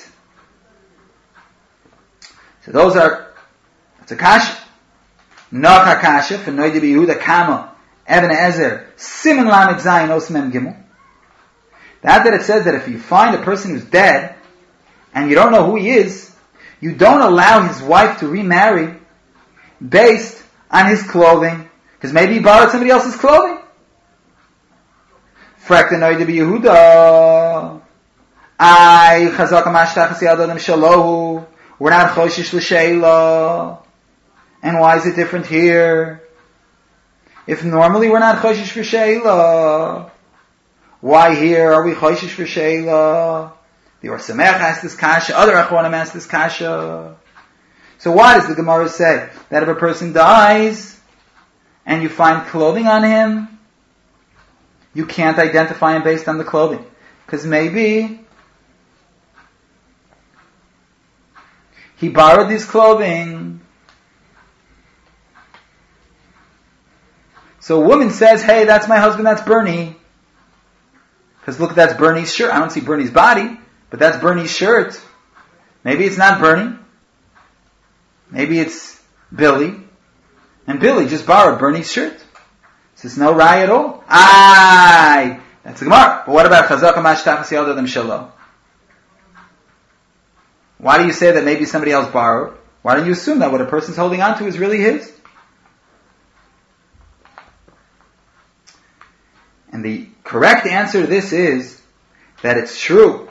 So those are, it's a kasha. Noch HaKasha, for Noidi B'Yehuda Kama, Even Ezer, Siman Lamed Zayin, Os Mem Gimel. That that it says that if you find a person who's dead, and you don't know who he is, you don't allow his wife to remarry based on his clothing, because maybe he borrowed somebody else's clothing. Frekta Noidi B'Yehuda, Ay, Chazaka Mashtachas Yadodem Shalohu, we're not Choshish L'Sheila. And why is it different here? If normally we're not Choshish for Sheila, why here are we Choshish for Sheila? The Or Samech asked this kasha, other Achronim asked this kasha. So why does the Gemara say that if a person dies and you find clothing on him, you can't identify him based on the clothing? Because maybe he borrowed this clothing. So a woman says, hey, that's my husband, that's Bernie. Because look, that's Bernie's shirt. I don't see Bernie's body, but that's Bernie's shirt. Maybe it's not Bernie. Maybe it's Billy. And Billy just borrowed Bernie's shirt. So it's no raya at all. Aye! That's the Gemara. But what about Chazaka Mashtachas Yad Adam Shelo? Why do you say that maybe somebody else borrowed? Why don't you assume that what a person's holding on to is really his? And the correct answer to this is that it's true.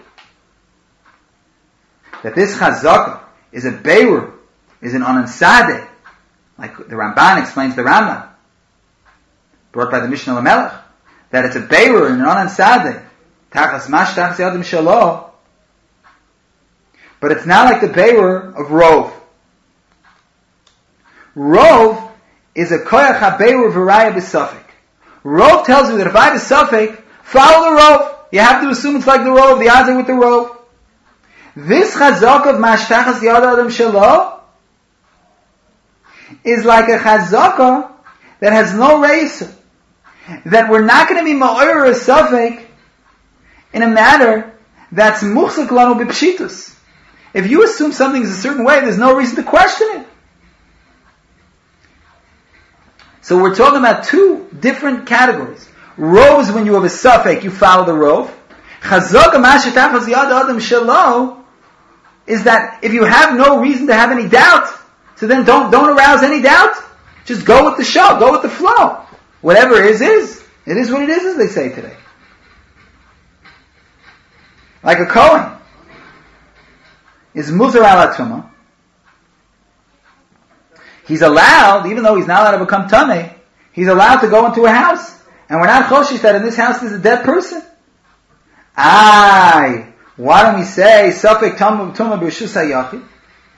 That this Chazaka is a Beirur, is an Onansadeh, like the Ramban explains the Rambam, brought by the Mishnah Lamelech, that it's a Beirur and an Onansadeh, Tachas Mash Tachas Yadim Shalo, but it's not like the Beirur of Rov. Rov is a Koyach HaBeirur V'raya B'Safek. Rov tells you that if I have a Safek, follow the Rov. You have to assume it's like the Rov, the odds are with the Rov. This Chazak of Mashtachas Yad Adam Shelo is like a Chazaka that has no reisa. That we're not going to be Ma'or a Safek in a matter that's Muchzik Lanu B'Pshitus. If you assume something is a certain way, there's no reason to question it. So we're talking about two different categories. Rov is when you have a Safek, you follow the Rov. Chazaka Mashtachas Yad Adam Shelo is that if you have no reason to have any doubt, so then don't, don't arouse any doubt. Just go with the show, go with the flow. Whatever is, is. It is what it is, as they say today. Like a Kohen is Muzar ala Tumah. He's allowed, even though he's not allowed to become Tameh, he's allowed to go into a house. And we're not choshish that in this house there's a dead person. Aye. Why don't we say, Safek Tumah B'Rishus HaYachid?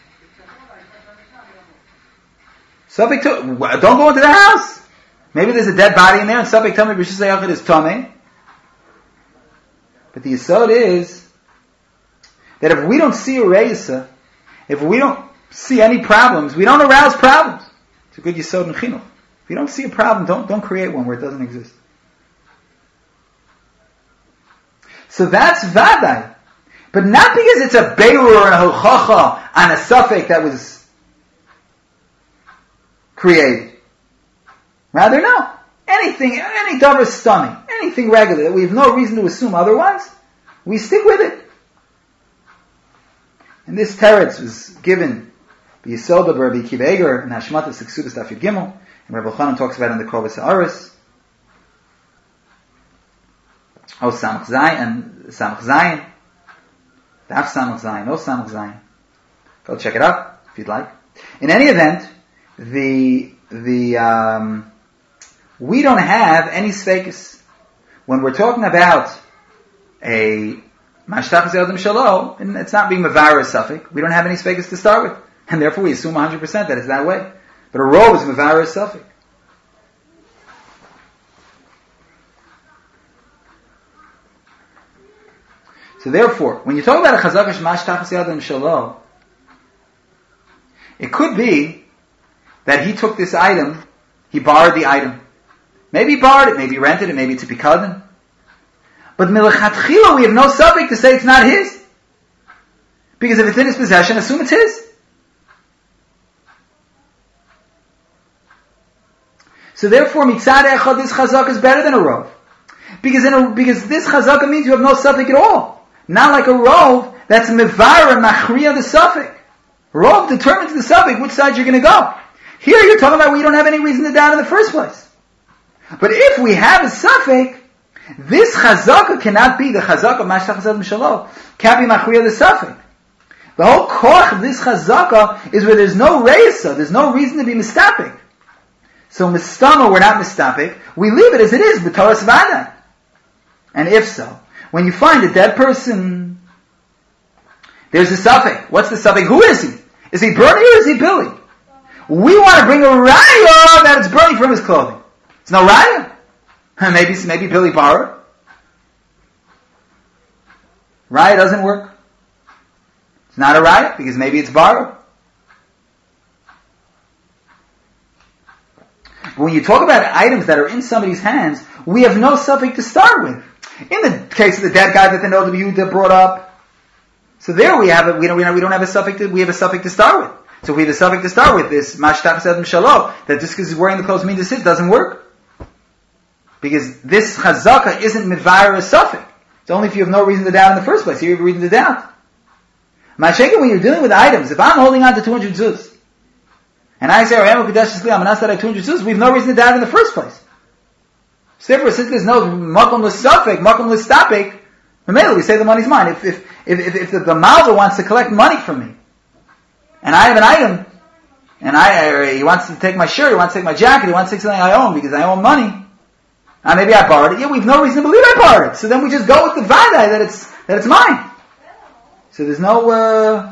Safek Tumah, don't go into the house. Maybe there's a dead body in there and Safek Tumah B'Rishus HaYachid is Tameh. But the yesod is that if we don't see a reisa, if we don't see any problems, we don't arouse problems. It's a good yesod in chinuch. If you don't see a problem, don't, don't create one where it doesn't exist. So that's vadai. But not because it's a beirur and a hochacha on a suffix that was created. Rather, no. Anything, any davar stomach, anything regular that we have no reason to assume otherwise, we stick with it. And this teretz was given by Yisod by Rabbi Akiva Eiger in Hashmatas Seksudas Daf Yud Gimel, and Rabbi Chanan talks about it in the Kovas Ha'aris. Oh, Samach Zayin, and Samach Zayin, Daf Samach Zayin, oh Samach Zayin. Go check it out if you'd like. In any event, the the um, we don't have any sfeikis when we're talking about a Mashtachas Yad Adam Shelo, and it's not being Mevarer Safek. We don't have any sfeikis to start with, and therefore we assume one hundred percent that it's that way. But a Rov is Mevarer Safek. So therefore, when you talk about a Chazaka Mashtachas Yad Adam Shelo, it could be that he took this item, he borrowed the item. Maybe he borrowed it, maybe he rented it, maybe it's a pikadon. But milachatchila, we have no subject to say it's not his. Because if it's in his possession, assume it's his. So therefore, mitzad echad, this chazaka is better than a rov. Because in a, because this chazaka means you have no subject at all. Not like a rov that's mevar and machriya the suffix. Rov determines the suffix, which side you're going to go. Here you're talking about where you don't have any reason to doubt in the first place. But if we have a suffix, this chazaka cannot be the chazaka mashtachas adam shelo. Can't be machriya the suffix. The whole koch of this chazaka is where there's no reisa, there's no reason to be mistapik. So mistama, we're not mistapik. We leave it as it is, b'toras vada. And if so, when you find a dead person, there's a suffix. What's the suffix? Who is he? Is he Bernie or is he Billy? We want to bring a raya that it's Bernie from his clothing. It's no raya. Maybe, maybe Billy borrowed. Raya doesn't work. It's not a raya because maybe it's borrowed. But when you talk about items that are in somebody's hands, we have no suffix to start with. In the case of the dead guy that the Noda Yehuda brought up, so there we have it. We don't. We don't, we don't have a suffix. To, we have a suffix to start with. So if we have a suffix to start with, this mashtach sedem shalom, that just because he's wearing the clothes means to sit doesn't work, because this chazaka isn't mivar a suffix. It's only if you have no reason to doubt in the first place. Here you have a reason to doubt. Masha'ken, when you're dealing with items, if I'm holding on to two hundred zuz, and I say, I'm going to ask that I have two hundred zuz, we have no reason to doubt in the first place. So therefore, since there's no makom l'safek, makom l'stapek, we say the money's mine. If if if if, if the, the malva wants to collect money from me, and I have an item, and I or he wants to take my shirt, he wants to take my jacket, he wants to take something I own because I own money, and maybe I borrowed it. Yeah, we have no reason to believe I borrowed it. So then we just go with the vadai that it's that it's mine. So there's no uh,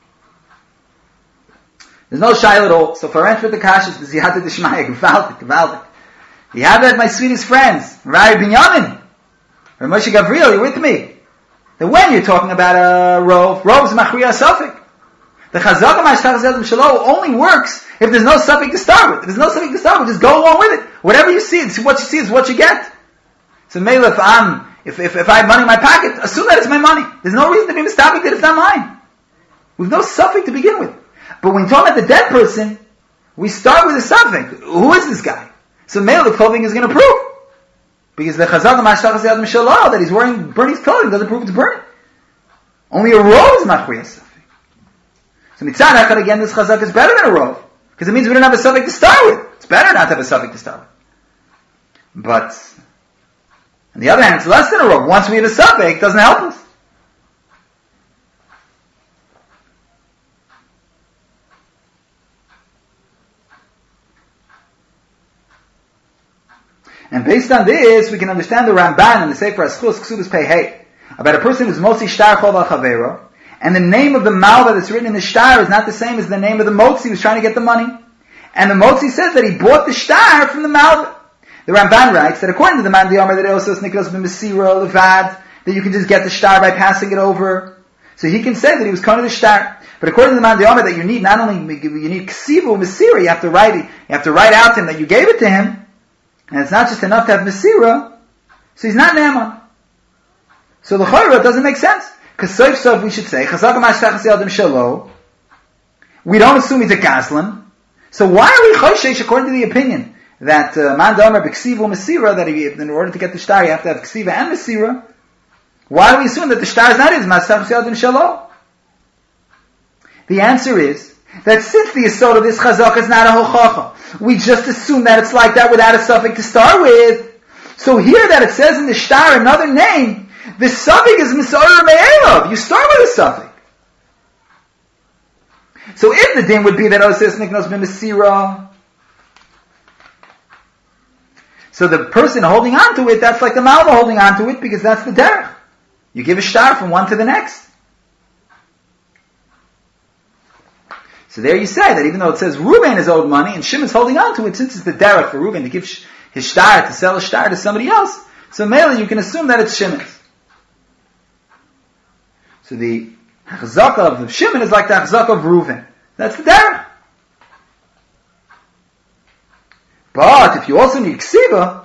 there's no shy at all. So for entry the kashas, the ziyata d'shmaya, gewaltig, gewaltig. You have that, my sweetest friends, Rabbi Binyamin, or Moshe Gavriel, you're with me. That when you're talking about a rov, rov is machriya suffix. The chazaka mashtach zedim shalom only works if there's no suffix to start with. If there's no suffix to start with, just go along with it. Whatever you see, it's what you see is what you get. So maybe if I'm, if, if, if I have money in my pocket, assume that it's my money. There's no reason to be mistopic that it's not mine. With no suffix to begin with. But when you talk about the dead person, we start with a suffix. Who is this guy? So male, the clothing is going to prove. Because the chazaka mashtach zedim shalom that he's wearing burning clothing doesn't prove it's burning. Only a rov is machriya suffix. So mitzad echad, again, this chazak is better than a rov. Because it means we don't have a suffix to start with. It's better not to have a suffix to start with. But, on the other hand, it's less than a rov. Once we have a suffix, it doesn't help us. And based on this, we can understand the Ramban and the Sefer Aschus Ksubas Pei about a person who's mostly shtar chol al chavero, and the name of the malva that's written in the shtar is not the same as the name of the motzi who's trying to get the money. And the motzi says that he bought the shtar from the malva. The Ramban writes that according to the man Diyomer that also nikros b'mesira levad, that you can just get the shtar by passing it over. So he can say that he was kohen of the shtar. But according to the man Diyomer that you need not only you need ksivu mesira, you have to write you have to write out to him that you gave it to him. And it's not just enough to have Mesira, so he's not Naaman. So the Chayra doesn't make sense. Because Soif Soif we should say, Chazaka Mashtach Yadim Shalo, we don't assume he's a Gazlan. So why are we Choshesh according to the opinion that uh, Man Domer B'Ksiva Mesira, that he, in order to get the Shtar you have to have Ksiva and Mesira? Why do we assume that the Shtar is not his Mashtach Yadim Shalo? The answer is that since the Yesod of this Chazaka is not a Hochacha, we just assume that it's like that without a suffix to start with. So here that it says in the shtar another name, the suffix is Misoyer Me'elav. You start with a suffix. So if the din would be that Oses Niknos B'Mesira, so the person holding on to it, that's like the Malva holding on to it, because that's the derech. You give a shtar from one to the next. So there you say that even though it says Reuben is owed money and Shimon's holding on to it, since it's the derech for Reuben to give his shtar, to sell a shtar to somebody else, so mainly you can assume that it's Shimon's. So the Chazaka of Shimon is like the Chazaka of Reuben. That's the derech. But if you also need Ksiva,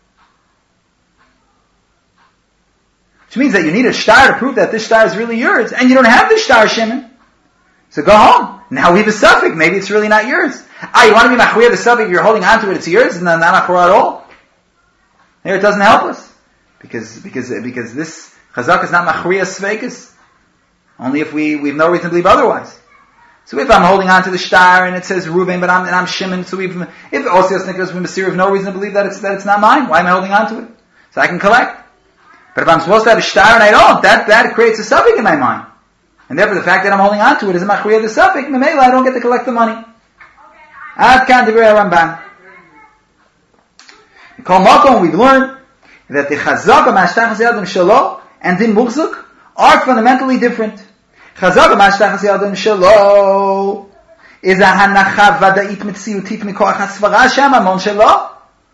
which means that you need a shtar to prove that this shtar is really yours, and you don't have this shtar, Shimon, so go home. Now we have a suffix. Maybe it's really not yours. Ah, you want to be machriya the suffix? You're holding on to it. It's yours, and not machriya at all. Here it doesn't help us because because because this chazak is not machriya sveikus. Only if we we have no reason to believe otherwise. So if I'm holding on to the shtar and it says Reuben, but I'm and I'm Shimon, so we've if Osios Nikos B'Mesira, have no reason to believe that it's that it's not mine. Why am I holding on to it? So I can collect. But if I'm supposed to have a shtar and I don't, that that creates a suffix in my mind. And therefore, the fact that I'm holding on to it is a machriya the suffix. Memela, I don't get to collect the money. Ad kan divrei Ramban. In Kol Makom, we've learned that the chazaka mashtach yadim shelo and din muchzuk are fundamentally different. Chazaka mashtach yadim shelo is a hanacha vada'it mitziutit mikoach hasvara shem amon shelo.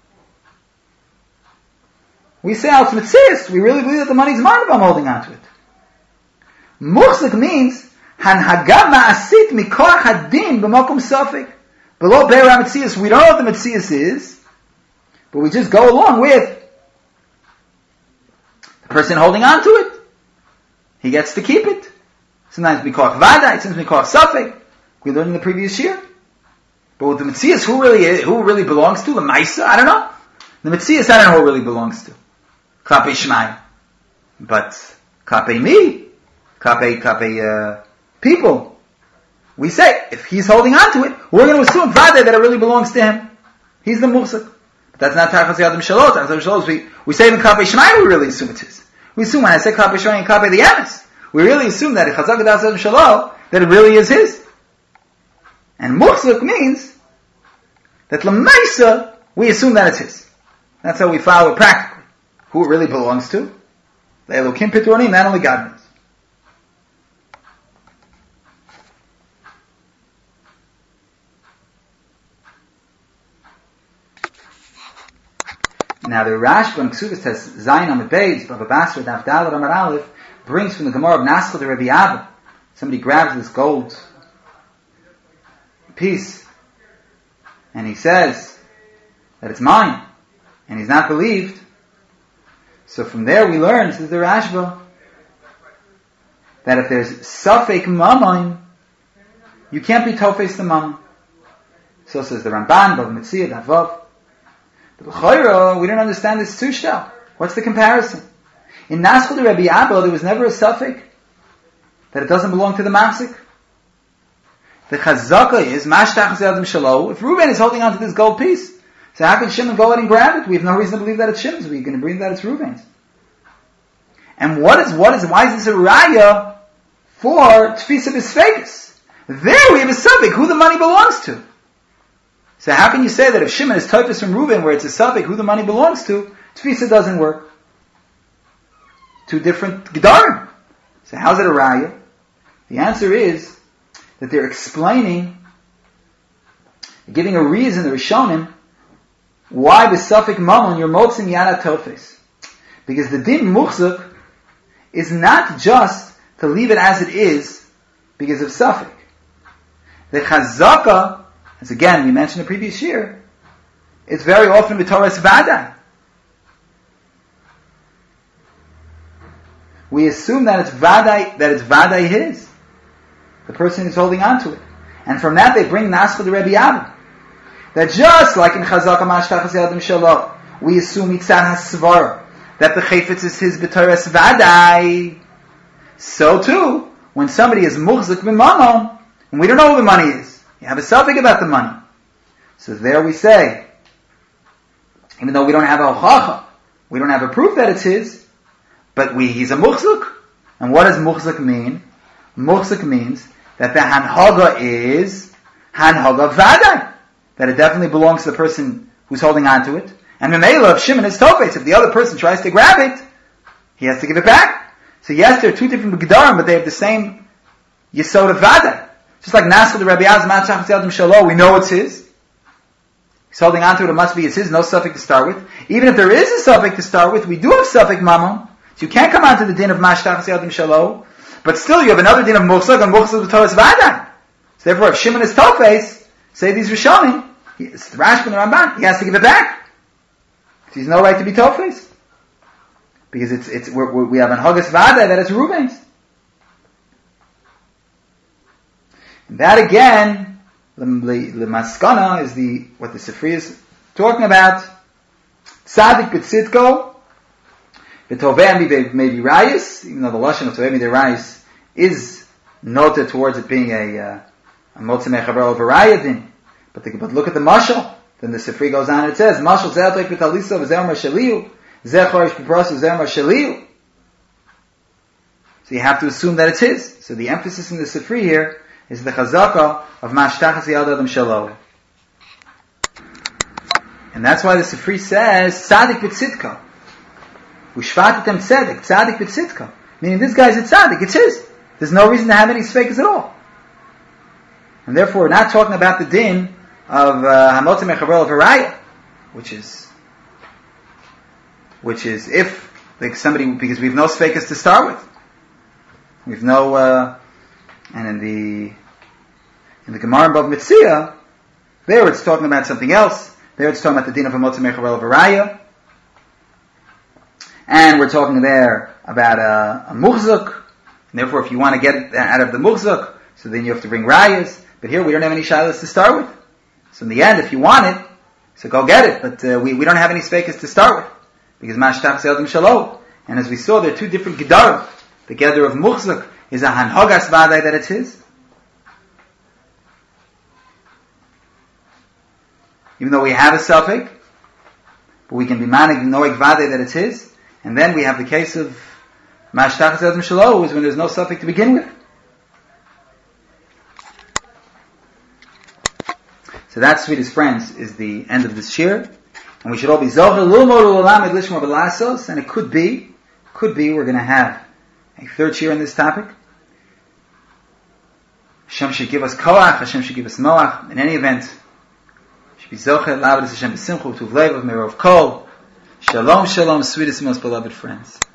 We say al tzmitzius, we really believe that the money's mine if I'm holding on to it. Muchzik means hanhaga ma'asit mikoach hadin b'makom sofik. Below be'era mitzias, we don't know what the mitzias is, but we just go along with person holding on to it, he gets to keep it. Sometimes we call it vadai, sometimes we call it safek. We learned in the previous year. But with the Metzias, who really is, who really belongs to? The Maisa? I don't know. The Metzias, I don't know who it really belongs to. Klape Shmai. But Klape me, Klape, Klape, uh, people, we say, if he's holding on to it, we're going to assume vadai that it really belongs to him. He's the Muhsak. But that's not Tachas Yadim Shalot. Tachas Yadim Shalot, we, we say in Klape Shmai, we really assume it's his. We assume when I say Klape Shmai and Klape the Emes, we really assume that if Chazak Yadim Shalot, that it really is his. And Muhsak means that Lamaisa, we assume that it's his. That's how we follow it practically. Who it really belongs to. The Elokim Pitronim, not only God knows. Now the Rashba and Ksubis says, Zayin on the Beis, Baba Basra, Davdal, Ramar Aleph, brings from the Gemara of Naschel to Rabbi Abba. Somebody grabs this gold piece, and he says that it's mine, and he's not believed. So from there we learn, says the Rashba, that if there's safek mammon, you can't be tofes the mammon. So says the Ramban, Bav Metzia, Davav. But l'chayra, we don't understand this tushta. What's the comparison? In Naschel to Rabbi Abba, there was never a safek that it doesn't belong to the mafsik. The chazaka is mashtach yadim shalo. If Reuben is holding on to this gold piece, so how can Shimon go ahead and grab it? We have no reason to believe that it's Shimon's. We're going to believe that it's Reuben's. And what is what is why is this a raya for tfisa b'sfegus? There we have a suffix who the money belongs to. So how can you say that if Shimon is typhus from Reuben, where it's a suffix who the money belongs to, tfisa doesn't work? Two different gedarim. So how's it a raya? The answer is that they're explaining, giving a reason, the Rishonim, why the suffix mamon you're motzim yada tofes. Because the din muchzuk is not just to leave it as it is because of suffix. The chazaka, as again we mentioned the previous year, it's very often b'toras vadai. We assume that it's vadai, that it's vadai his. The person is holding on to it. And from that they bring Naschel to Rabbi Abba. That just like in Chazaka Mashtachas Yadim Shalom, we assume Yitzan HaSvara, that the Chayfetz is his b'toras vadai. So too, when somebody is muchzik b'mamon, and we don't know who the money is, you have a suffix about the money. So there we say, even though we don't have a hochacha, we don't have a proof that it's his, but we, he's a muchzik. And what does muchzik mean? Muchzik means that the hanhaga is hanhaga vadai, that it definitely belongs to the person who's holding on to it. And Memela, if Shimon is tofes, if the other person tries to grab it, he has to give it back. So yes, they're two different gedarim, but they have the same yesod of vadai. Just like Naschel to Rabbi Abba, Matchach Yadim Shalo, we know it's his. He's holding on to it, it must be it's his, no suffix to start with. Even if there is a suffix to start with, we do have suffix mamon, so you can't come onto the din of Matchach Yadim Shalo. But still, you have another din of muchzak, and muchzak of Torah's vadai. So therefore, if Shimon is tofes, say these Rishonim, it's the Rashba and the Ramban, he has to give it back. So he's no right to be tofes. Because it's, it's, we're, we're, we have an hagas vadai that it's Reuben's. And that again, the, the, the maskana is the, what the Sifri is talking about. Tzadik b'tzidko, B'tovei maybe rayis, even though the lashon of tovei midei rayis is noted towards it being a uh, a motzei mechaber over raya din. But the, but look at the mashal. Then the Sifri goes on and it says mashal zeh toik b'talisa v'zeh marshaliu zeh chorish b'pras v'zeh marshaliu. So you have to assume that it's his. So the emphasis in the Sifri here is the chazaka of mashtachas yad adam shalo. And that's why the Sifri says tzadik b'tzidka. Ushvatitem tzedek, tzadik b'tzitka. Meaning this guy's a tzadik, it's his. There's no reason to have any sfekas at all. And therefore we're not talking about the din of hamotzei mechaber of haraya, which is, which is if, like somebody, because we have no sfekas to start with. We've no, uh, and in the, in the Gemara above Mitzia, there it's talking about something else. There it's talking about the din of hamotzei mechaber of haraya. and we're talking there about a, a muhzuk, and therefore if you want to get it out of the muhzuk, so then you have to bring rayas, but here we don't have any shilas to start with. So in the end, if you want it, so go get it, but uh, we, we don't have any spekas to start with, because mashtach zeldim shalom. And as we saw, there are two different gedarim. The gedar of muhzuk is a hanhogas vadai that it's his. Even though we have a suffix, but we can be manig noig vadai that it's his. And then we have the case of mashtach zeldim shalom, is when there's no suffix to begin with. So that, sweetest friends, is the end of this shir. And we should all be zocher lulmod ulalamid lishma b'lasos. And it could be, could be we're going to have a third shir on this topic. Hashem should give us koach, Hashem should give us moach. In any event, should be zocher, l'avod Hashem b'simchu, tuv levav, merov kol. Shalom, shalom, sweetest, most beloved friends.